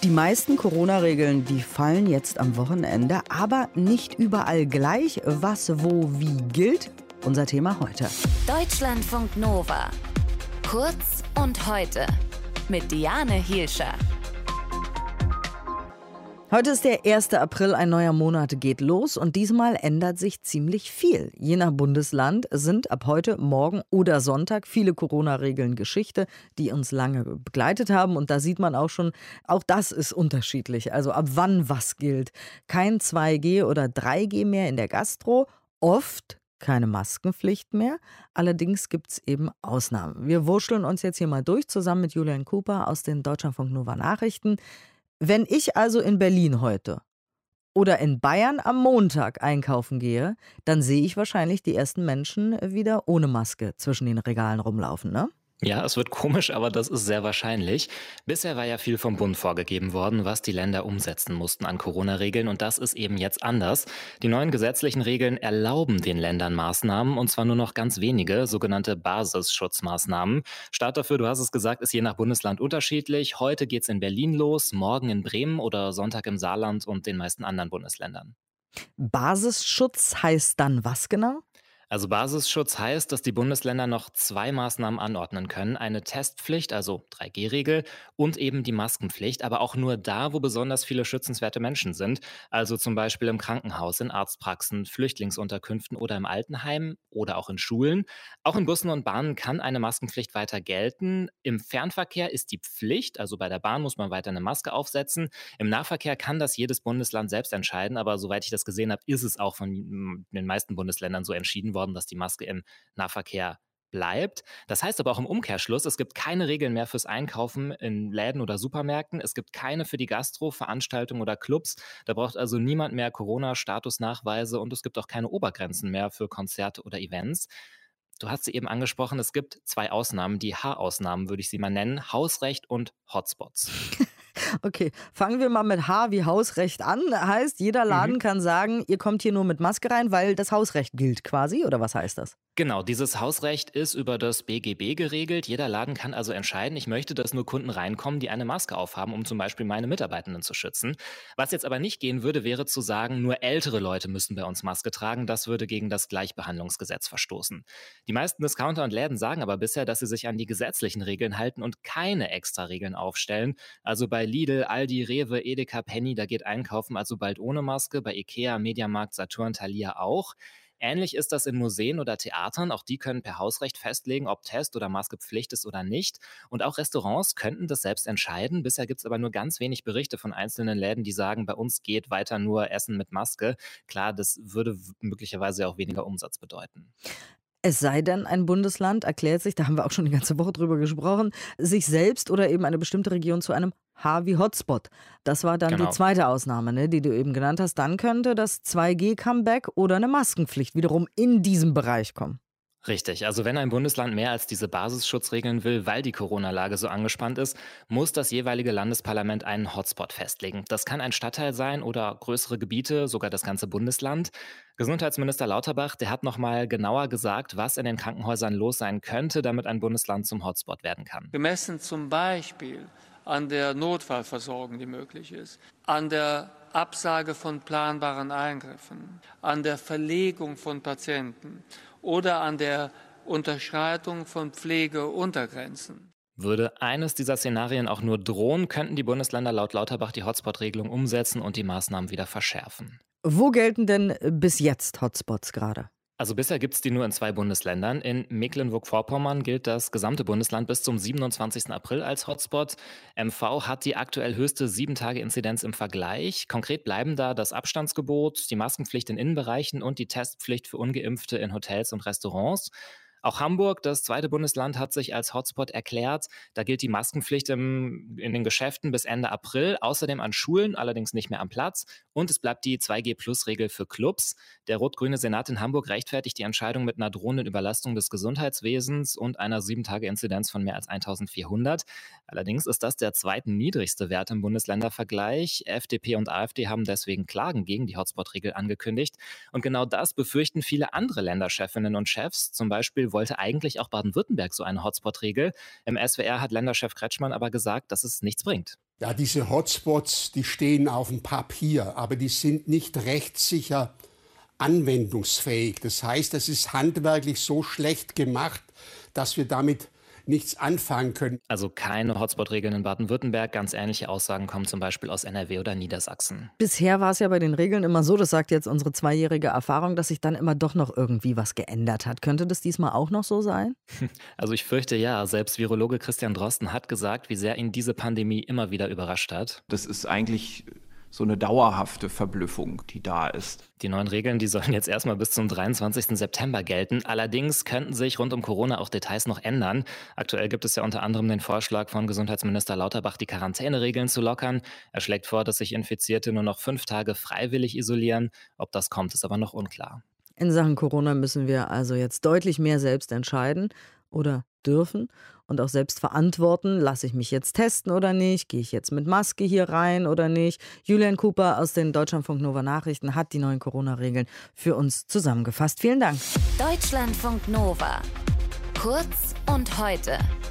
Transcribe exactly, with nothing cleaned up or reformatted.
Die meisten Corona-Regeln, die fallen jetzt am Wochenende, aber nicht überall gleich. Was, wo, wie gilt? Unser Thema heute. Deutschlandfunk Nova. Kurz und heute. Mit Diane Hielscher. Heute ist der erste April, ein neuer Monat geht los und diesmal ändert sich ziemlich viel. Je nach Bundesland sind ab heute, morgen oder Sonntag viele Corona-Regeln Geschichte, die uns lange begleitet haben. Und da sieht man auch schon, auch das ist unterschiedlich. Also ab wann was gilt. Kein zwei G oder drei G mehr in der Gastro, oft keine Maskenpflicht mehr. Allerdings gibt es eben Ausnahmen. Wir wurschteln uns jetzt hier mal durch, zusammen mit Julian Cooper aus den Deutschlandfunk Nova Nachrichten. Wenn ich also in Berlin heute oder in Bayern am Montag einkaufen gehe, dann sehe ich wahrscheinlich die ersten Menschen wieder ohne Maske zwischen den Regalen rumlaufen, ne? Ja, es wird komisch, aber das ist sehr wahrscheinlich. Bisher war ja viel vom Bund vorgegeben worden, was die Länder umsetzen mussten an Corona-Regeln, und das ist eben jetzt anders. Die neuen gesetzlichen Regeln erlauben den Ländern Maßnahmen, und zwar nur noch ganz wenige, sogenannte Basisschutzmaßnahmen. Start dafür, du hast es gesagt, ist je nach Bundesland unterschiedlich. Heute geht's in Berlin los, morgen in Bremen oder Sonntag im Saarland und den meisten anderen Bundesländern. Basisschutz heißt dann was genau? Also Basisschutz heißt, dass die Bundesländer noch zwei Maßnahmen anordnen können. Eine Testpflicht, also drei G Regel, und eben die Maskenpflicht, aber auch nur da, wo besonders viele schützenswerte Menschen sind. Also zum Beispiel im Krankenhaus, in Arztpraxen, Flüchtlingsunterkünften oder im Altenheim oder auch in Schulen. Auch in Bussen und Bahnen kann eine Maskenpflicht weiter gelten. Im Fernverkehr ist die Pflicht, also bei der Bahn muss man weiter eine Maske aufsetzen. Im Nahverkehr kann das jedes Bundesland selbst entscheiden, aber soweit ich das gesehen habe, ist es auch von den meisten Bundesländern so entschieden worden, dass die Maske im Nahverkehr bleibt. Das heißt aber auch im Umkehrschluss, es gibt keine Regeln mehr fürs Einkaufen in Läden oder Supermärkten. Es gibt keine für die Gastro, Veranstaltungen oder Clubs. Da braucht also niemand mehr Corona-Statusnachweise, und es gibt auch keine Obergrenzen mehr für Konzerte oder Events. Du hast sie eben angesprochen, es gibt zwei Ausnahmen, die H-Ausnahmen würde ich sie mal nennen, Hausrecht und Hotspots. Okay, fangen wir mal mit H wie Hausrecht an. Heißt, jeder Laden Mhm. kann sagen, ihr kommt hier nur mit Maske rein, weil das Hausrecht gilt quasi, oder was heißt das? Genau, dieses Hausrecht ist über das B G B geregelt. Jeder Laden kann also entscheiden, ich möchte, dass nur Kunden reinkommen, die eine Maske aufhaben, um zum Beispiel meine Mitarbeitenden zu schützen. Was jetzt aber nicht gehen würde, wäre zu sagen, nur ältere Leute müssen bei uns Maske tragen. Das würde gegen das Gleichbehandlungsgesetz verstoßen. Die meisten Discounter und Läden sagen aber bisher, dass sie sich an die gesetzlichen Regeln halten und keine extra Regeln aufstellen. Also bei Lidl, Aldi, Rewe, Edeka, Penny, da geht Einkaufen also bald ohne Maske. Bei Ikea, Mediamarkt, Saturn, Thalia auch. Ähnlich ist das in Museen oder Theatern. Auch die können per Hausrecht festlegen, ob Test oder Maske Pflicht ist oder nicht. Und auch Restaurants könnten das selbst entscheiden. Bisher gibt es aber nur ganz wenig Berichte von einzelnen Läden, die sagen, bei uns geht weiter nur Essen mit Maske. Klar, das würde w- möglicherweise auch weniger Umsatz bedeuten. Es sei denn, ein Bundesland erklärt sich, da haben wir auch schon die ganze Woche drüber gesprochen, sich selbst oder eben eine bestimmte Region zu einem H wie Hotspot. Das war dann die Genau. zweite Ausnahme, ne, die du eben genannt hast. Dann könnte das zwei G Comeback oder eine Maskenpflicht wiederum in diesem Bereich kommen. Richtig, also wenn ein Bundesland mehr als diese Basisschutzregeln will, weil die Corona-Lage so angespannt ist, muss das jeweilige Landesparlament einen Hotspot festlegen. Das kann ein Stadtteil sein oder größere Gebiete, sogar das ganze Bundesland. Gesundheitsminister Lauterbach, der hat nochmal genauer gesagt, was in den Krankenhäusern los sein könnte, damit ein Bundesland zum Hotspot werden kann. Gemessen zum Beispiel an der Notfallversorgung, die möglich ist, an der Absage von planbaren Eingriffen, an der Verlegung von Patienten oder an der Unterschreitung von Pflegeuntergrenzen. Würde eines dieser Szenarien auch nur drohen, könnten die Bundesländer laut Lauterbach die Hotspot-Regelung umsetzen und die Maßnahmen wieder verschärfen. Wo gelten denn bis jetzt Hotspots gerade? Also bisher gibt es die nur in zwei Bundesländern. In Mecklenburg-Vorpommern gilt das gesamte Bundesland bis zum siebenundzwanzigsten April als Hotspot. M V hat die aktuell höchste sieben Tage Inzidenz im Vergleich. Konkret bleiben da das Abstandsgebot, die Maskenpflicht in Innenbereichen und die Testpflicht für Ungeimpfte in Hotels und Restaurants. Auch Hamburg, das zweite Bundesland, hat sich als Hotspot erklärt. Da gilt die Maskenpflicht im, in den Geschäften bis Ende April, außerdem an Schulen, allerdings nicht mehr am Platz. Und es bleibt die zwei G Plus Regel für Clubs. Der rot-grüne Senat in Hamburg rechtfertigt die Entscheidung mit einer drohenden Überlastung des Gesundheitswesens und einer sieben Tage Inzidenz von mehr als eintausendvierhundert. Allerdings ist das der zweitniedrigste Wert im Bundesländervergleich. F D P und AfD haben deswegen Klagen gegen die Hotspot-Regel angekündigt. Und genau das befürchten viele andere Länderchefinnen und Chefs. Zum Beispiel wollte eigentlich auch Baden-Württemberg so eine Hotspot-Regel. Im S W R hat Länderchef Kretschmann aber gesagt, dass es nichts bringt. Ja, diese Hotspots, die stehen auf dem Papier, aber die sind nicht rechtssicher anwendungsfähig. Das heißt, es ist handwerklich so schlecht gemacht, dass wir damit nichts anfangen können. Also keine Hotspot-Regeln in Baden-Württemberg. Ganz ähnliche Aussagen kommen zum Beispiel aus N R W oder Niedersachsen. Bisher war es ja bei den Regeln immer so, das sagt jetzt unsere zweijährige Erfahrung, dass sich dann immer doch noch irgendwie was geändert hat. Könnte das diesmal auch noch so sein? Also ich fürchte ja. Selbst Virologe Christian Drosten hat gesagt, wie sehr ihn diese Pandemie immer wieder überrascht hat. Das ist eigentlich so eine dauerhafte Verblüffung, die da ist. Die neuen Regeln, die sollen jetzt erstmal bis zum dreiundzwanzigsten September gelten. Allerdings könnten sich rund um Corona auch Details noch ändern. Aktuell gibt es ja unter anderem den Vorschlag von Gesundheitsminister Lauterbach, die Quarantäneregeln zu lockern. Er schlägt vor, dass sich Infizierte nur noch fünf Tage freiwillig isolieren. Ob das kommt, ist aber noch unklar. In Sachen Corona müssen wir also jetzt deutlich mehr selbst entscheiden oder dürfen und auch selbst verantworten. Lasse ich mich jetzt testen oder nicht? Gehe ich jetzt mit Maske hier rein oder nicht? Julian Cooper aus den Deutschlandfunk Nova Nachrichten hat die neuen Corona-Regeln für uns zusammengefasst. Vielen Dank. Deutschlandfunk Nova. Kurz und heute.